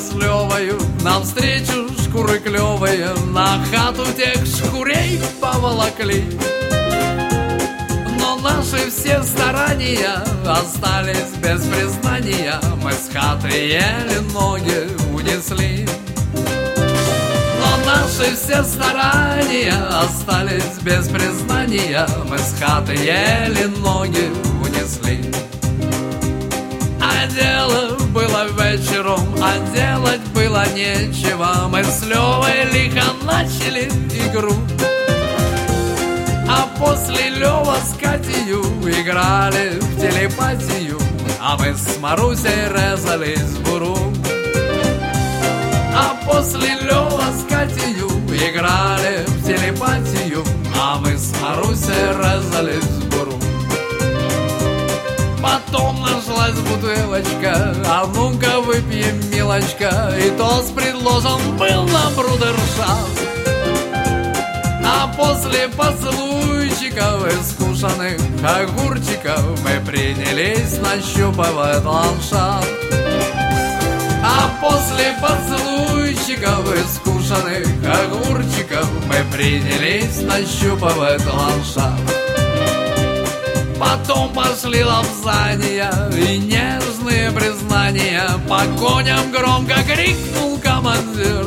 с Левою навстречу шкуры клевые на хату тех шкурей поволокли. Но наши все старания остались без признания. Мы с хаты еле ноги унесли. Но наши все старания остались без признания. Мы с хаты еле ноги унесли. А дело было вечером, а делать было нечего. Мы с Левой лихо начали игру. А после Лева с Катею играли в телепатию, а мы с Марусей резались в буру. А после Лева с Катею играли в телепатию, а мы с Марусей резались в буру. Потом нашлась бутылочка, а ну-ка выпьем, милочка, и тост предложен был на брудершафт. А после поцелуйчиков и скушанных огурчиков мы принялись нащупывать ландшафт. А после поцелуйчиков и скушанных огурчиков мы принялись нащупывать ландшафт. Потом пошли лапзания и нежные признания. По коням громко крикнул командир.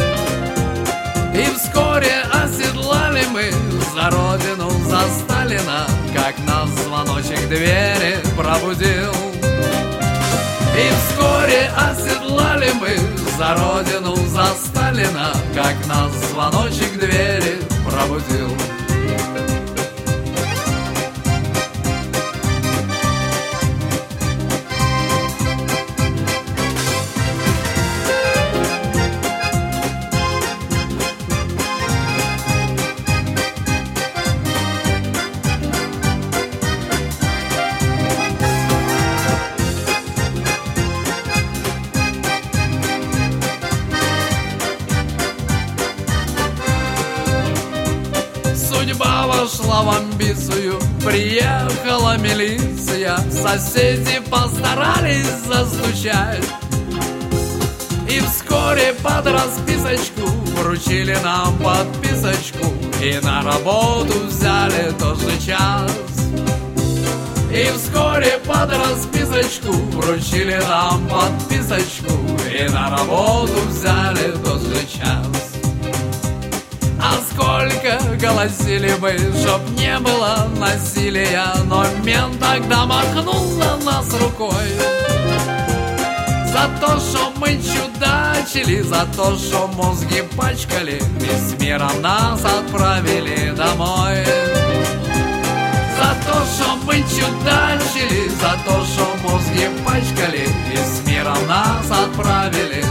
И вскоре оседлали мы за родину, за Сталина, как нас звоночек двери пробудил. И вскоре оседлали мы за родину, за Сталина, как нас звоночек двери пробудил. Судьба вошла в амбицию, приехала милиция, соседи постарались застучать. И вскоре под расписочку вручили нам подписочку, и на работу взяли тот же час. И вскоре под расписочку вручили нам подписочку, и на работу взяли тот же час. А сколько голосили мы, чтоб не было насилия, но мент тогда махнул на нас рукой. За то, что мы чудачили, за то, что мозги пачкали, и с миром нас отправили домой. За то, что мы чудачили, за то, что мозги пачкали, и с миром нас отправили